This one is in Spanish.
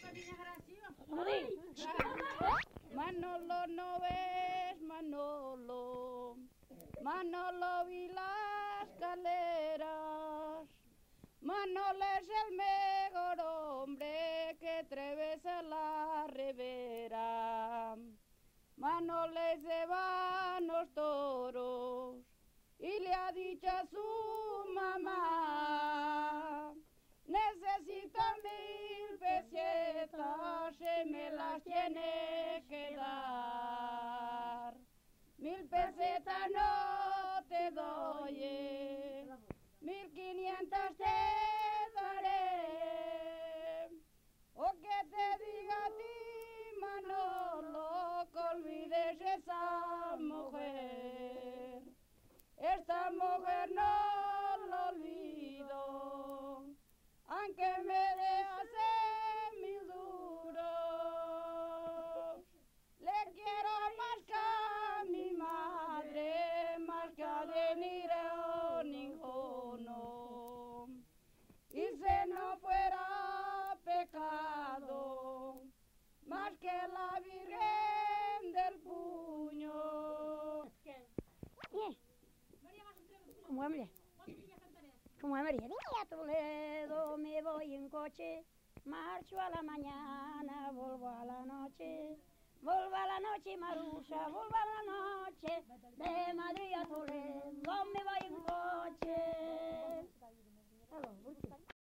Manolo no ves, Manolo, Manolo vi las caleras. Manolo es el mejor hombre que atraviesa la ribera. Manolo se van los toros y le ha dicho a su mamá: necesito 1000 pesetas y me las tiene que dar. 1000 pesetas no te doy, 1500 te daré. O que te diga a ti, Manolo, que olvides esa mujer. Esta mujer no la olvido, aunque me dejase 1000 duros. Le quiero más que a mi madre, más que a dinero ninguno. Y si no fuera pecado, más que la Virgen del Puño. Como es María? Como es María? A Toledo me voy en coche, marcho a la mañana, vuelvo a la noche. Vuelvo a la noche, Marusa, vuelvo a la noche, de Madrid a Toledo me voy en coche.